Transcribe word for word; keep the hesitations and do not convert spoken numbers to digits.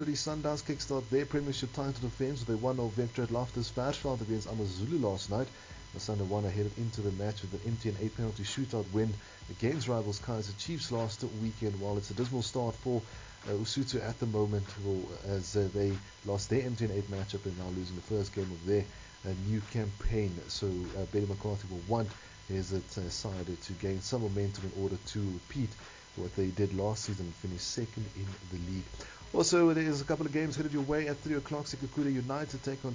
Mamelodi Sundowns kickstart their Premiership title defence with a one nil victory at Loftus Versfeld against AmaZulu last night. The Sunday one headed into the match with an empty and eight penalty shootout win against rivals Kaizer Chiefs last weekend. While it's a dismal start for uh, Usutu at the moment, well, as uh, they lost their empty and eight matchup and now losing the first game of their uh, new campaign. So uh, Benny McCarthy will want his uh, side to gain some momentum in order to repeat what they did last season and finish second in the league. Also, there's a couple of games headed your way at three o'clock. Sekhukhune United take on